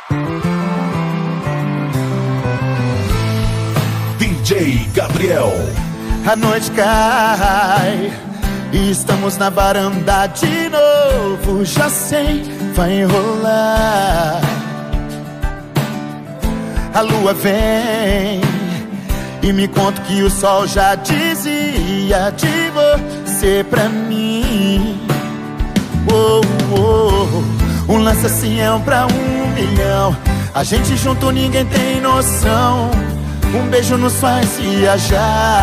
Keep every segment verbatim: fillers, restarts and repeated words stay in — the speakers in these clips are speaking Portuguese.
D J Gabriel. A noite cai e estamos na varanda de novo. Já sei, vai enrolar. A lua vem e me conta que o sol já dizia de você pra mim. Oh, oh, um lance assim é um pra um milhão. A gente junto ninguém tem noção. Um beijo nos faz viajar.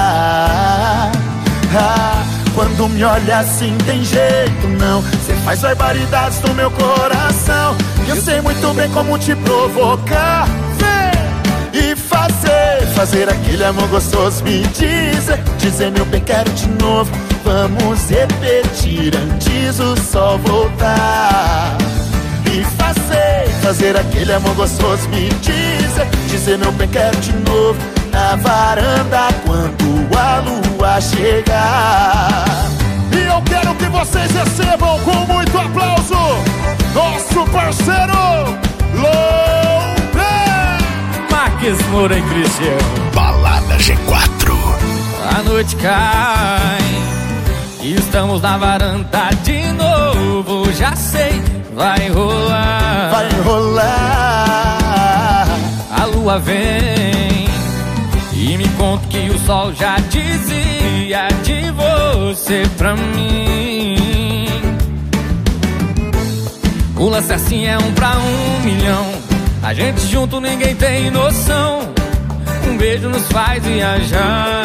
Ah, quando me olha assim tem jeito não. Cê faz barbaridades no meu coração. E eu sei muito bem como te provocar. Vem e fazer, fazer aquele amor gostoso. Me dizer, dizer meu bem quero de novo. Vamos repetir antes o sol voltar. E fazer, fazer aquele amor gostoso. Me dizer, dizer meu bem quero de novo. Na varanda quando a lua chegar. E eu quero que vocês recebam com muito aplauso nosso parceiro Loubê, Max Moura e Cristiano. Balada G quatro. A noite cai e estamos na varanda de novo. Já sei, vai rolar. Vai rolar. A lua vem e me conta que o sol já dizia de você pra mim. O lance assim é um pra um milhão. A gente junto ninguém tem noção. Um beijo nos faz viajar.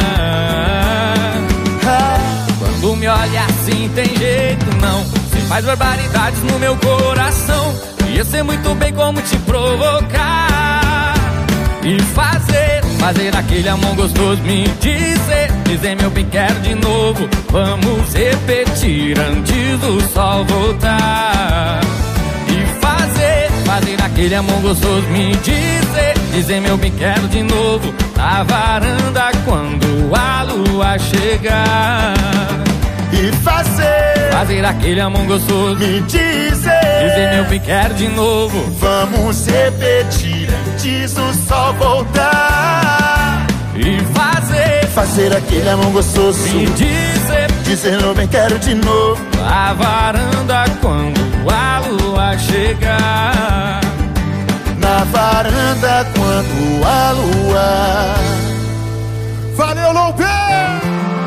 Quando me olha assim tem jeito não. Se faz barbaridades no meu coração. E eu sei muito bem como te provocar. E fazer, fazer aquele amor gostoso. Me dizer, dizer meu bem quero de novo. Vamos repetir antes do sol voltar. E fazer, fazer aquele amor gostoso. Me dizer, dizer meu bem quero de novo. Na varanda quando a lua chegar. E fazer, fazer aquele amor gostoso. Me dizer, dizer meu bem quero de novo. Vamos repetir antes do sol voltar. E fazer, fazer aquele amor gostoso. Me dizer, dizer meu bem quero de novo. Na varanda quando a lua chegar. Na varanda quando a lua. Valeu, Loubê!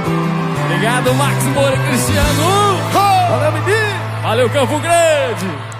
Obrigado, Max Moura e Cristiano. Oh! Valeu, menino! Valeu, Campo Grande!